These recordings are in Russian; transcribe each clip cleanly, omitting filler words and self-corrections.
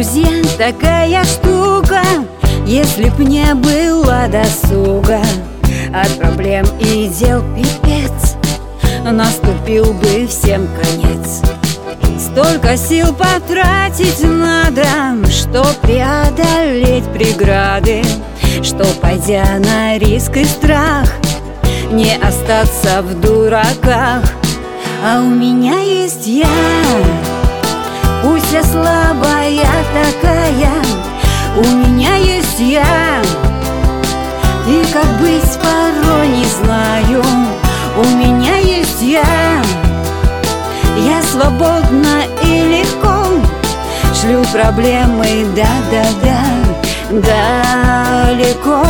Друзья, такая штука, если б не было досуга, от проблем и дел пипец, наступил бы всем конец. Столько сил потратить надо, чтоб преодолеть преграды, чтоб, пойдя на риск и страх, не остаться в дураках. А у меня есть я, пусть я слабая такая, у меня есть я. И как быть порой не знаю, у меня есть я. Я свободна и легко шлю проблемы, да-да-да, далеко.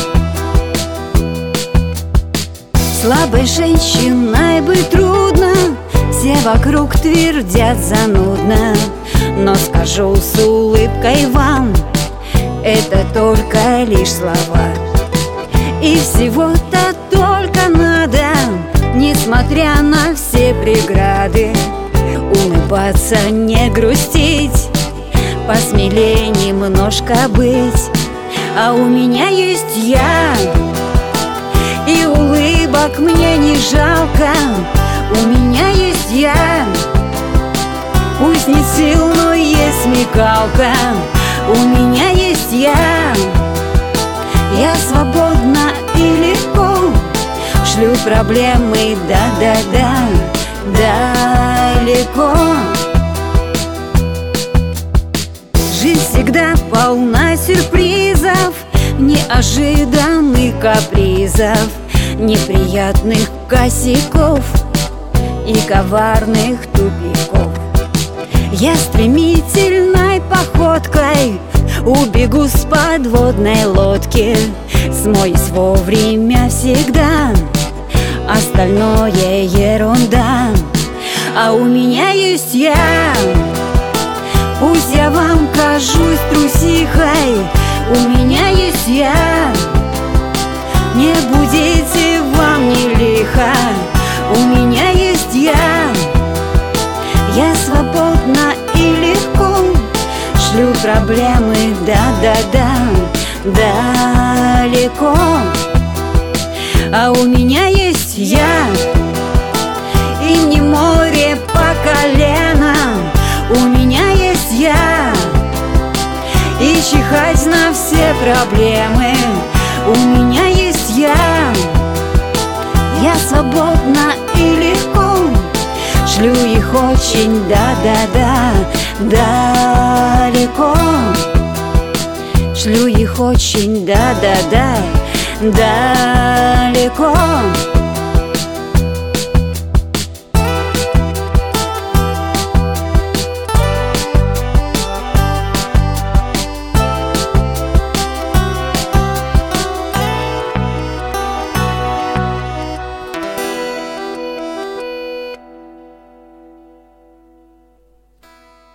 Слабой женщиной быть трудно, все вокруг твердят занудно, но скажу с улыбкой вам, это только лишь слова. И всего-то только надо, несмотря на все преграды, улыбаться, не грустить, посмелее немножко быть. А у меня есть я, и улыбок мне не жалко. У меня есть я, пусть не сил, но есть смекалка. У меня есть я свободна и легко шлю проблемы, да-да-да, далеко. Жизнь всегда полна сюрпризов, неожиданных капризов, неприятных косяков и коварных тупиков. Я стремительной походкой убегу с подводной лодки, смоюсь вовремя всегда, остальное ерунда. А у меня есть я, пусть я вам кажусь трусихой, у меня есть я. Не будете вам не лихо, у меня есть я. Я свободна и легко шлю проблемы, да-да-да, далеко. А у меня есть я, и не море по колено. У меня есть я, и чихать на все проблемы. У меня есть я свободна и легко шлю их очень, да-да-да, далеко. Шлю их очень, да-да-да, далеко.